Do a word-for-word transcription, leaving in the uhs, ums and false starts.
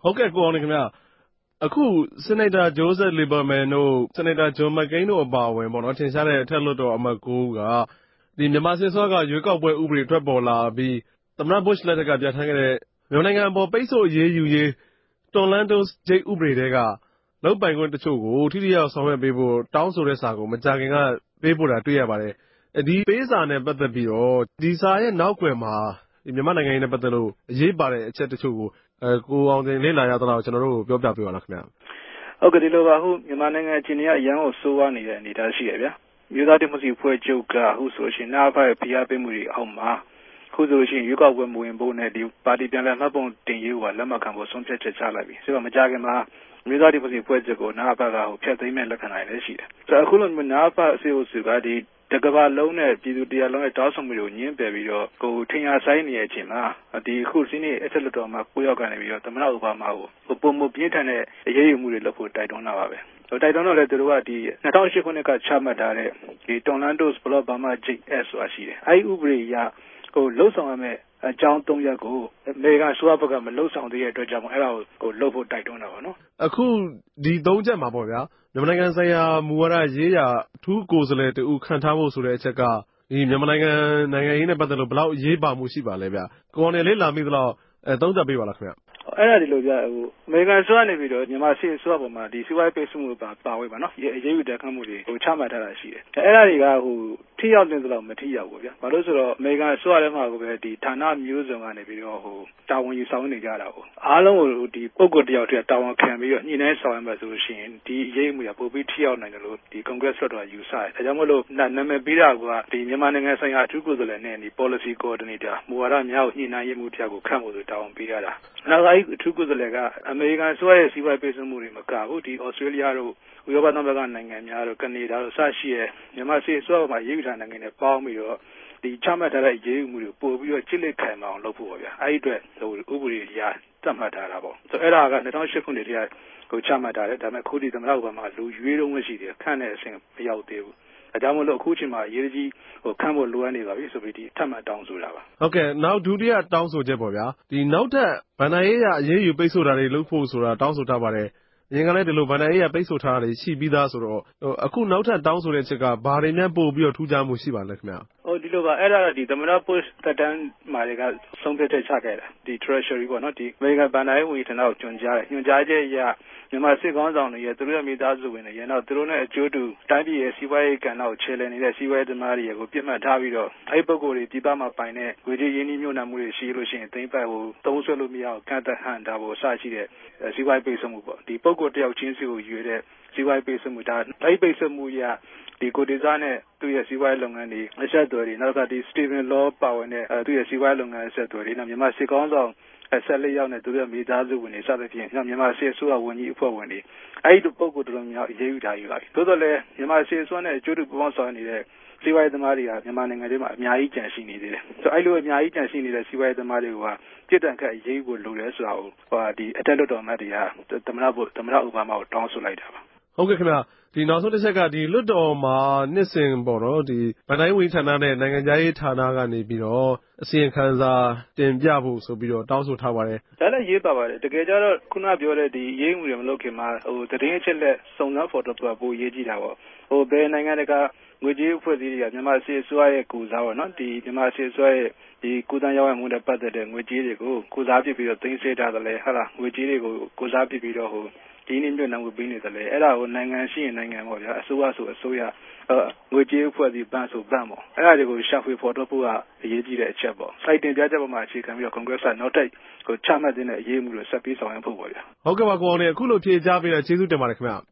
ဟုတ်ကဲ့ကိုအောင်နေခင်ဗျအခု Senator Joseph Lieberman တို့ Senator John McCain တို့အပါအဝင်ပေါ့နော်ထင်ရှားတဲ့အထက်လွှတ်တော်အမတ်ကိုကဒီမြန်မာစစ်အစိုးရကရွေးကောက်ပွဲဥပဒေထွက်ပေါ်လာပြီးသမ္မတ Bush လက်ထက်ကပြဋ္ဌာန်းခဲ့တဲ့မြန်မာနိုင်ငံအပေါ်ပိတ်ဆို့အရေးယူရေး Tornado Gate ဥပဒေတွေကလုပ်ပိုင်ခွင့်တချို့ကိုထိထိရောက်ဆောင်ရွက်ပေးဖို့တောင်းဆိုတဲ့စာကိုမကြာခင်ကပေးပို့တာတွေ့ရပါတယ်ဒီပေးစာနဲ့ပတ်သက်ပြီးတော့ဒီစာရဲ့နောက်ွယ်မှာမြန်မာနိုင်ငံရေးနဲ့ပတ်သက်လို့အရေးပါတဲ့အချက်တချို့ကိုကိုအောင်တင်လေ့လာရသလောက်ကျွန်တော်တို့ပြောပြပေးပါလားခင်ဗျာဟုတ်ကဲ့ဒီလိုပါဟုတ်မြန်မာနိုင်ငံအခြေအနေကအရန်ကိုစိုးဝါးနေတဲ့အနေအထားရှိရဗျာမြို့သားဒီမိုကရေစီဖွဲ့ချုပ်ကအခုဆိုရှင်နာဖရဲ့ဖိအားပေးမှုတွေအောက်မှာခုဆိုရှင်ရွေးကောက်ပွဲမဝင်ဖို့နဲ့ဒီပါတီပြန်လည်မှတ်ပုံတင်ရေးကလက်မှတ်ခံဖို့ဆုံးဖြတ်ချက်ချလိုက်ပြီဆိုတော့မကြခင်မှာမြို့သားဒီမိုကရေစီဖွဲ့ချုပ်ကိုနာဖကဟိုဖျက်သိမ်းမဲ့လက္ခဏာတွေလည်းရှိတယ်ဆိုတော့အခုလိုနာဖအစီအစုကဒီတကဘာလုံးနဲ့ပြည်သူတရားလုံးရဲ့တောင်းဆိုမှုတွေကိုညှင်းပယ်ပြီးတော့ကိုထင်ရဆိုင်နေတဲ့အချိန်မှာဒီအခုစီးနေအထက်လွှတ်တော်မှာကိုရောက်ကနေပြီးတော့သမ္မတအိုဘားမားကိုပုံမပြင်းထန်တဲ့အရေးယူမှုတွေလုပ်ဖို့တိုက်တွန်းတာပါပဲတိုက်တွန်းတော့လေသူတို့ကဒီ၂၀၀၈ခုနှစ်ကချမှတ်ထားတဲ့ဒီ Tornadoes Block Burma Gate Act ဆိုတာရှိတယ်အဲဒီဥပဒေအရဟိုလှုပ်ဆောင်ရမယ့်အကြောင်းသုံးရပ်ကိုအမေရိကန်ဆိုရဘက်ကမလှုပ်ဆောင်သေးတဲ့အတွက်ကြောင့်အဲ့ဒါကိုလှုပ်ဖို့တိုက်တွန်းတာပါနော်အခုဒီသုံးချက်မှာပေါ့ဗျာမြန်မာနိုင်ငံဆိုင်ရာမူဝါဒရေးရာအထူးကိုယ်စားလှယ်တူခန့်ထားဖို့ဆိုတဲ့အချက်ကဒီမြန်မာနိုင်ငံနိုင်ငံရေးနဲ့ပတ်သက်လို့ဘယ်လောက်အရေးပါမှုရှိပါလဲဗျကိုအောင်နေလေးလာမိသလောက်အဲသုံးသပ်ပေးပါလားခင်ဗျအဲ့ဒါဒီလိုပြဟိုအမေရိကန်ဆိုကနေပြီးတော့မြန်မာစစ်ဆိုရပေါ်မှာဒီစီးပွားရေးပိတ်ဆို့မှုပါပါဝေးပါနော်အရေးယူတက်ခတ်မှုတွေဟိုချမှတ်ထားတာရှိတယ်အဲ့ဒါတွေကဟိုထိရောက်တဲ့ဆိုတော့မထိရောက်ဘူးဗျာဘာလို့ဆိုတော့အမေရိကန်ဆိုရထဲမှာကိုပဲဒီဌာနမျိုးစုံကနေပြီးတော့ဟိုတာဝန်ယူဆောင်နေကြတာပေါ့အားလုံးကိုဒီပုံကတယောက်တည်းတာဝန်ခံပြီးတော့ညှိနှိုင်းဆောင်ရွက်မှဆိုလို့ရှိရင်ဒီအရေးမှုကပိုပြီးထိရောက်နိုင်တယ်လို့ဒီ Congress လွှတ်တော်ယူဆတယ်ဒါကြောင့်မို့လို့နာမည်ပေးတာကဒီမြန်မာနိုင်ငံဆိုင်ရာအထူးကိုယ်စားလှယ်နဲ့ဒီ policy coordinator မူဝါဒများကိုညှိနှိုင်းရေးမှုတရားကိုခန့်ဖို့တာဝန်ပေးရတာနောက်အဲ့အထူးကိုယ်စားလှယ်ကအမေရိကန်ဆိုရဲ့စီးပွားရေးပိတ်ဆို့မှုတွေမကဘူးဒီဩစတြေးလျတို့ဥရောပသမဂ္ဂနိုင်ငံများတို့ကနေဒါတို့စရှိရဲ့မြန်မာစစ်ဆိုမှာရေးယူထားနိုင်ငံတွေပေါင်းပြီးတော့ဒီချမှတ်ထားတဲ့ရေးယူမှုတွေပို့ပြီးတော့ချစ်လက်ခံမအောင်လုပ်ဖို့ပါဗျာအဲ့ဒီအတွက်ဟိုဥပဒေအရသတ်မှတ်ထားတာပေါ့ဆိုအဲ့ဒါက၂၀၀၈ခုနှစ်တည်းကကိုချမှတ်ထားတယ်ဒါပေမဲ့ခုဒီသမ္မတဥပမာလူရွေးတော့မရှိတယ်ခန့်တဲ့အဆင့်မရောက်သေးဘူးအကြောင်းမလို့အခုချိန်မှာရေးကြီးဟိုခန့်ဖို့လိုအပ်နေပါပြီဆိုပြီးဒီထပ်မံတောင်းဆိုတာပါဟုတ်ကဲ့နောက်ဒုတိယတောင်းဆိုချက်ပေါ့ဗျာဒီနောက်ထပ်ဗန္ဒာရေးရအရေးယူပိတ်ဆို့တာတွေလုပ်ဖို့ဆိုတာတောင်းဆိုထားပါတယ်အရင်ကလည်းဒီလိုဗန္ဒာရေးရပိတ်ဆို့ထားတာတွေရှိပြီးသားဆိုတော့အခုနောက်ထပ်တောင်းဆိုတဲ့အချက်ကဘာတွေများပို့ပြီးတော့ထူးခြားမှုရှိပါလဲခင်ဗျဟိုဒီလိုပါအဲ့ဒါဒီသမ္မတ Bush တက်တန်းမှာတွေကဆုံးဖြတ်ချက်ချခဲ့တာဒီ Treasury ပေါ့နော်ဒီ American ဗန္ဒာရေးဝန်ကြီးဌာနကိုညွှန်ကြားတယ်ညွှန်ကြားချက်အရမြန်မာစစ်ကောင်းဆောင်တွေရဲ့သူတို့ရဲ့မိသားစုဝင်တွေရဲ့နောက်သူတို့နဲ့အကျိုးတူတိုင်းပြည်ရဲ့စီးပွားရေးကဏ္ဍကိုခြေလှယ်နေတဲ့စီးပွားရေးသမားတွေရဲ့ကိုပြစ်မှတ်ထားပြီးတော့အဲ့ပုဂ္ဂိုလ်တွေပြည်ပမှာပိုင်တဲ့ငွေကြေးရင်းနှီးမြှုပ်နှံမှုတွေရှိလို့ရှိရင်သိမ်းပိုက်ဖို့သုံးဆွဲလို့မရအောင်ကန့်သတ်ဟန့်တာဖို့အစရှိတဲ့စီးပွားရေးပိတ်ဆို့မှုပေါ့ဒီပုဂ္ဂိုလ်တယောက်ချင်းစီကိုရွေတဲ့စီးပွားရေးပိတ်ဆို့မှုဒါအဲ့ပိတ်ဆို့မှုရဒီကိုဒေသနဲ့သူ့ရဲ့စီးပွားရေးလုပ်ငန်းတွေအဆက်အသွယ်တွေနောက်ကဒီ Stephen Law ပါဝင်တဲ့သူ့ရဲ့စီးပွားရေးလုပ်ငန်းအဆက်အသွယ်တွေနောက်မြန်မာစစ်ကောင်းဆောင်ဆက်လက်ရောက်နေသူတို့မိသားစုဝင်တွေစသဖြင့်မြန်မာစစ်အစိုးရဝန်ကြီးအဖွဲ့ဝင်တွေအဲ့ဒီပုံကိုတော်တော်များအရေးယူထားယူပါပြီသို့တော်လည်းမြန်မာစစ်အစိုးရနဲ့အကျိုးတူပူးပေါင်းဆောင်နေတဲ့စီးပွားရေးသမားတွေကမြန်မာနိုင်ငံထဲမှာအများကြီးကြန့်ရှိနေသေးတယ်ဆိုတော့အဲ့လိုအများကြီးကြန့်ရှိနေတဲ့စီးပွားရေးသမားတွေကပြစ်ဒဏ်ခတ်အရေးယူဖို့လိုတယ်ဆိုတာကိုဟိုဒီအတက်လွတ်တော်အမတ်တွေကသမ္မတသမ္မတအိုဘားမားကိုတောင်းဆိုလိုက်တာပါဟုတ်ကဲ့ခင်ဗျဒီနောက်ဆုံးတစ်ချက်ကဒီလွတ်တော်မှာနှစ်စဉ်ပေါ့နော်ဒီဗန်တိုင်းဝန်ကြီးဌာနနဲ့နိုင်ငံခြားရေးဌာနကနေပြီးတော့အစီရင်ခံစာတင်ပြဖို့ဆိုပြီးတော့တောင်းဆိုထားပါတယ်ဒါလည်းရေးပါပါတယ်တကယ်ကြတော့ခုနပြောတဲ့ဒီရေးမှုတွေမလုပ်ခင်မှာဟိုတည်င်းအချက်လက်စုံစမ်းဖော်ထုတ်ဖို့ပိုရေးကြည့်တာပေါ့ဟိုဘယ်နိုင်ငံတကာငွေကြေးအဖွဲ့အစည်းတွေကမြန်မာစစ်အစိုးရရဲ့ကူစားပေါ့နော်ဒီမြန်မာစစ်အစိုးရရဲ့ဒီကုသရေးမှုနဲ့ပတ်သက်တဲ့ငွေကြေးတွေကိုကုစားပြပြီးတော့သိမ်းဆည်းထားတယ်လေဟာလားငွေကြေးတွေကိုကုစားပြပြီးတော့ဟိုဒီနေ့မြို့နယ်ကိုပြီးနေတယ်လေအဲ့ဒါကိုနိုင်ငံရှိရင်နိုင်ငံပေါ့ဗျာအစိုးရဆိုအစိုးရငွေကြေးအဖွဲ့အစည်းဘဏ်ဆိုဘဏ်ပေါ့အဲ့ဒါတွေကိုရှာဖွေဖော်ထုတ်ဖို့ကအရေးကြီးတဲ့အချက်ပေါ့စိုက်တင်ပြချက်ပေါ်မှာအခြေခံပြီးတော့ Congress ကနောက်ထပ်ကိုချမှတ်တဲ့အရေးမှုတွေဆက်ပြီးဆောင်ရွက်ဖို့ပေါ့ဗျာဟုတ်ကဲ့ပါကိုအောင်လေအခုလိုဖြေကြားပေးတဲ့ကျေးဇူးတင်ပါတယ်ခင်ဗျ